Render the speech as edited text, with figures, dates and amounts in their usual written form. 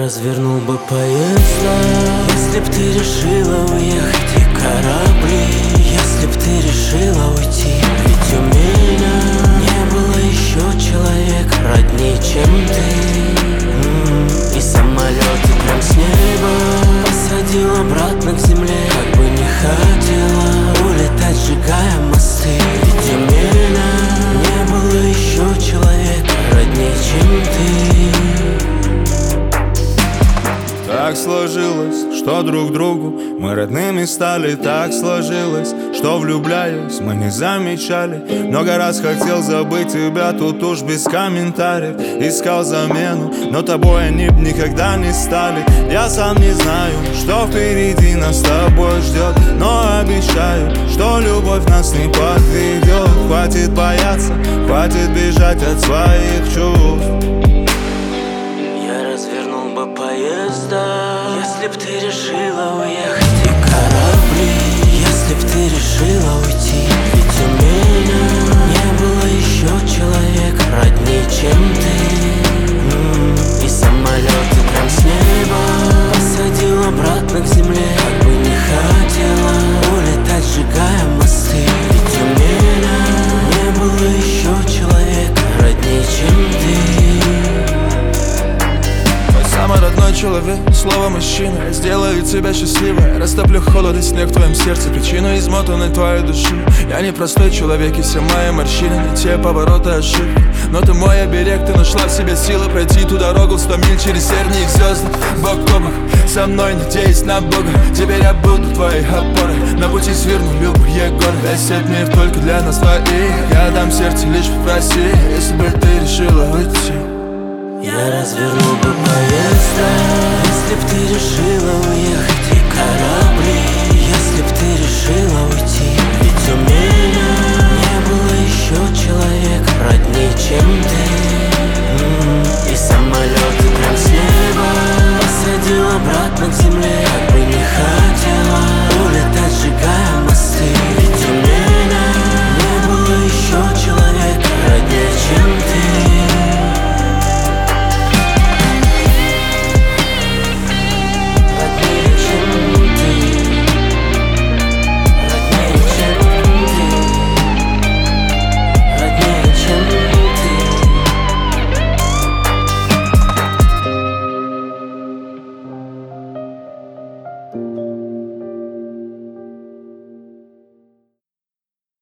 развернул бы поезда, если б ты решила уехать, и корабли, если б ты решила уйти. Ведь у меня не было еще человека роднее, чем ты. И самолеты прям с неба посадил обратно к земле, как бы не хотела улетать, сжигая мосты. Ведь у меня не было еще человека роднее, чем ты. Так сложилось, что друг другу мы родными стали. Так сложилось, что влюбляясь мы не замечали. Много раз хотел забыть тебя, тут уж без комментариев. Искал замену, но тобой они б никогда не стали. Я сам не знаю, что впереди нас с тобой ждет, но обещаю, что любовь нас не подведет. Хватит бояться, хватит бежать от своих чувств. Я развернул бы поезда, если б ты решила уехать, и корабли, если б ты решила уйти. Ведь у меня не было еще человека роднее, чем ты. И самолеты прям с неба посадил обратно к земле, как бы не хотела улетать, сжигая мосты. Ведь у меня не было еще человека роднее, чем ты. Самый родной человек, слово мужчина. Я сделаю тебя счастливой, растоплю холод и снег в твоем сердце, причину измотанной твоей души. Я не простой человек, и все мои морщины не те повороты, ошибки. Но ты мой оберег, ты нашла в себе силы пройти ту дорогу 100 миль через тернии и звезды. Бок о бок со мной, надеясь на Бога. Теперь я буду твоей опорой, на пути сверну любые горы. Весь этот мир только для нас двоих, я дам сердце, лишь попроси, если бы ты решила уйти. Я развернул бы поезда, если б ты решила уехать, и корабли, если б ты решила уйти. Ведь у меня не было еще человека роднее, чем ты. И самолеты прям с неба посадил обратно к земле.